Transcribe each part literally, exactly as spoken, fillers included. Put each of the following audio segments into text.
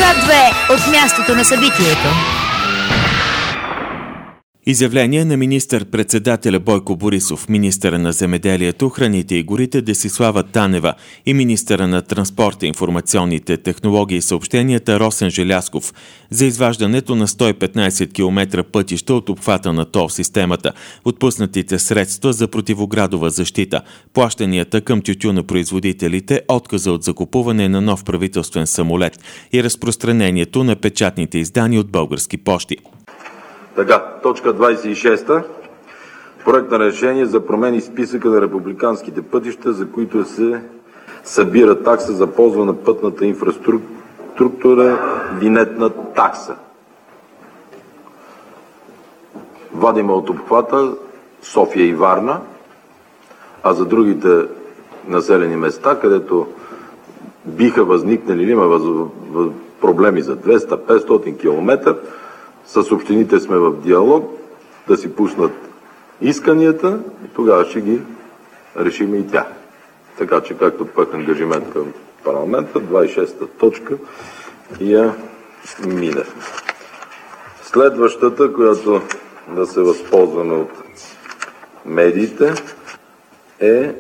К две от мястото на събитието. Изявление на министър-председателя Бойко Борисов, министъра на земеделието, храните и горите Десислава Танева и министъра на транспорта, информационните технологии и съобщенията Росен Желязков за изваждането на сто и петнайсет километра пътища от обхвата на тол системата, отпуснатите средства за противоградова защита, плащанията към тютюнопроизводителите, отказа от закупуване на нов правителствен самолет и разпространението на печатните издания от Български пощи. Така, точка двайсет и шеста. Проект на решение за промени в списъка на републиканските пътища, за които се събира такса за ползване на пътната инфраструктура, винетна такса. Вадим от обхвата София и Варна, а за другите населени места, където биха възникнали или има въз... проблеми за двеста до петстотин километра, с общините сме в диалог да си пуснат исканията и тогава ще ги решим и тях. Така че, както пък ангажимент към парламента, двайсет и шеста точка я мине. Следващата, която да се възползваме от медиите, е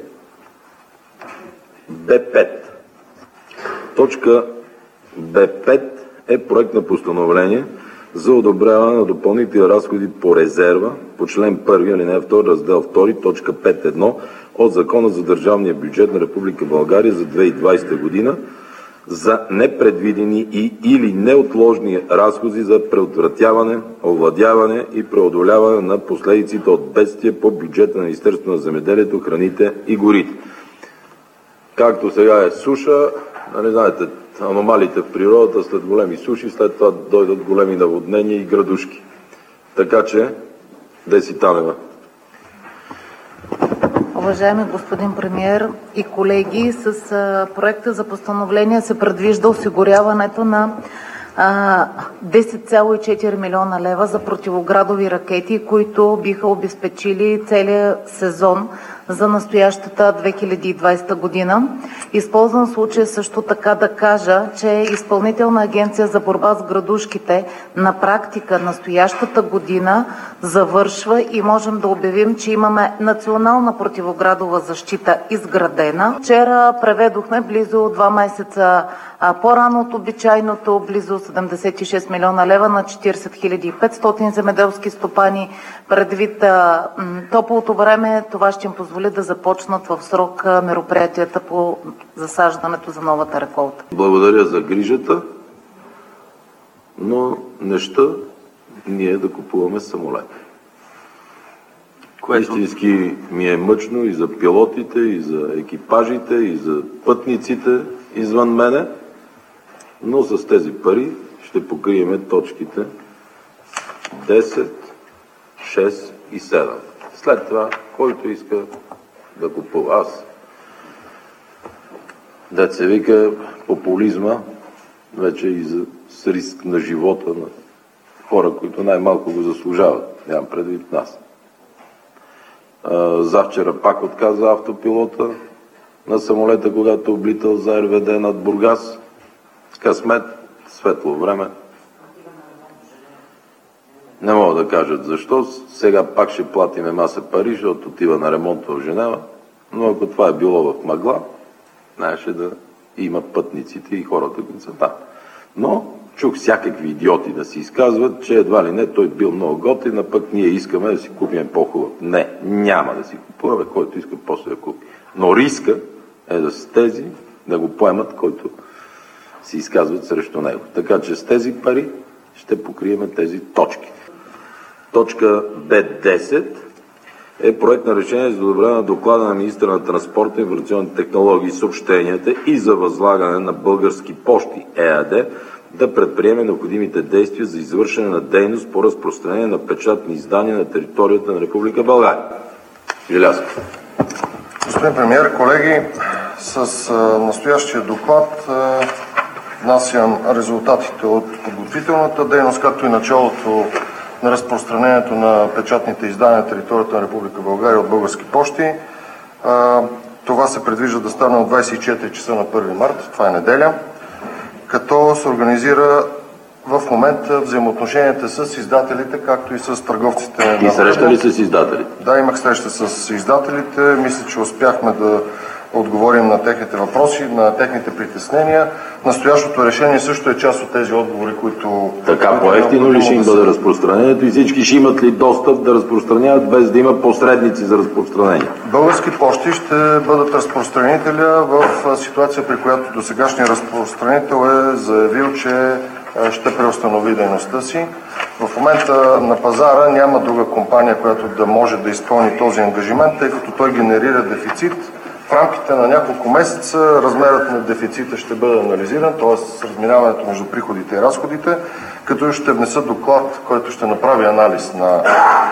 Б пет. Точка Б пет е проект на постановление за одобряване на допълнителни разходи по резерва по член първи, алинея втора, раздел втори, точка пет точка едно от Закона за държавния бюджет на Република България за две хиляди и двайсета година за непредвидени и или неотложни разходи за предотвратяване, овладяване и преодоляване на последиците от бедствия по бюджета на Министерството на земеделието, храните и горите. Както сега е суша, нали знаете, аномалиите в природата, след големи суши, след това дойдат големи наводнения и градушки. Така че, Деси Танева. Уважаеми господин премиер и колеги, с проекта за постановление се предвижда осигуряването на десет цяло и четири милиона лева за противоградови ракети, които биха обезпечили целия сезон за настоящата две хиляди и двайсета година. Използвам случая също така да кажа, че Изпълнителна агенция за борба с градушките на практика настоящата година завършва и можем да обявим, че имаме национална противоградова защита изградена. Вчера преведохме близо два месеца по-рано от обичайното, близо седемдесет и шест милиона лева на четирийсет хиляди и петстотин земеделски стопани. Предвид а, топлото време, това ще им позволи да започнат в срок а, мероприятията по засаждането за новата реколта. Благодаря за грижата, но неща ние да купуваме самолет. Което истински ми е мъчно и за пилотите, и за екипажите, и за пътниците извън мене, но с тези пари ще покриеме точките десет, шест и седем. След това, който иска да купува. Аз, дет се вика, популизма, вече и за, с риск на живота на хора, които най-малко го заслужават. Нямам предвид нас. Завчера пак отказа автопилота на самолета, когато облитал за Р В Д над Бургас. Късмет, светло време. Не мога да кажат защо. Сега пак ще платиме маса пари, защото отива на ремонт в Женева. Но ако това е било в мъгла, знаеше да има пътниците и хората, които са там. Но чух всякакви идиоти да си изказват, че едва ли не той бил много готин, а пък ние искаме да си купим по-хубав. Не, няма да си купуваме, който иска после да купи. Но риска е да с тези да го поемат, който си изказват срещу него. Така че с тези пари ще покриеме тези точки. Точка Б десет е проект на решение за одобряване на доклада на министъра на транспорта, информационните технологии и съобщенията и за възлагане на Български пощи ЕАД да предприеме необходимите действия за извършване на дейност по разпространение на печатни издания на територията на Република България. Желязко. Господин премиер, колеги, с а, настоящия доклад а, внасям резултатите от подготвителната дейност, както и началото на разпространението на печатните издания на територията на Република България от Български пощи. А, това се предвижда да стане от двайсет и четири часа на първи март, това е неделя. като се организира в момента взаимоотношенията с издателите, както и с търговците. И среща ли се с издателите? Да, имах среща с издателите. Мисля, че успяхме да отговорим на техните въпроси, на техните притеснения. Настоящото решение също е част от тези отговори, които... Така по-евтино ли ще им бъде разпространението и всички ще имат ли достъп да разпространяват без да има посредници за разпространение? Български пощи ще бъдат разпространителя в ситуация, при която досегашният разпространител е заявил, че ще преустанови дейността си. В момента на пазара няма друга компания, която да може да изпълни този ангажимент, тъй като той генерира дефицит. В рамките на няколко месеца размерът на дефицита ще бъде анализиран, т.е. разминаването между приходите и разходите, като ще внеса доклад, който ще направи анализ на,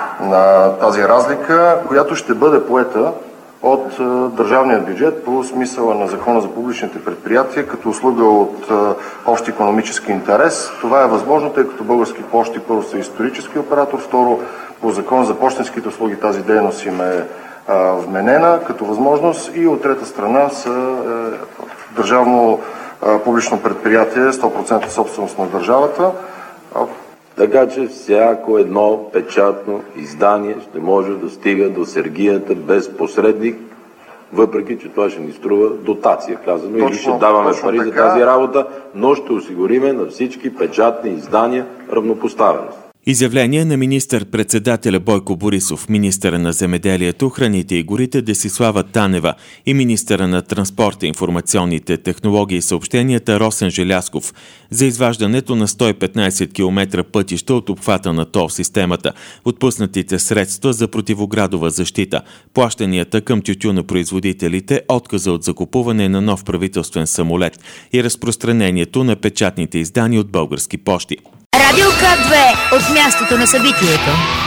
на тази разлика, която ще бъде поета от е, държавния бюджет по смисъла на Закона за публичните предприятия, като услуга от е, общ икономически интерес. Това е възможно, тъй като Български пощи първо са исторически оператор, второ по Закон за пощенските услуги тази дейност им е вменена като възможност и от трета страна са е, държавно е, публично предприятие, сто процента собственост на държавата. Така че всяко едно печатно издание ще може да стига до сергията без посредник, въпреки че това ще ни струва дотация, казано, или ще даваме пари така за тази работа, но ще осигуриме на всички печатни издания равнопоставеност. Изявление на министър-председателя Бойко Борисов, министъра на земеделието, храните и горите Десислава Танева и министъра на транспорта, информационните технологии и съобщенията Росен Желязков за изваждането на сто и петнайсет километра пътища от обхвата на тол системата, отпуснатите средства за противоградова защита, плащанията към тютюнопроизводителите, отказа от закупуване на нов правителствен самолет и разпространението на печатните издания от Български пощи. Радио К две от мястото на събитието.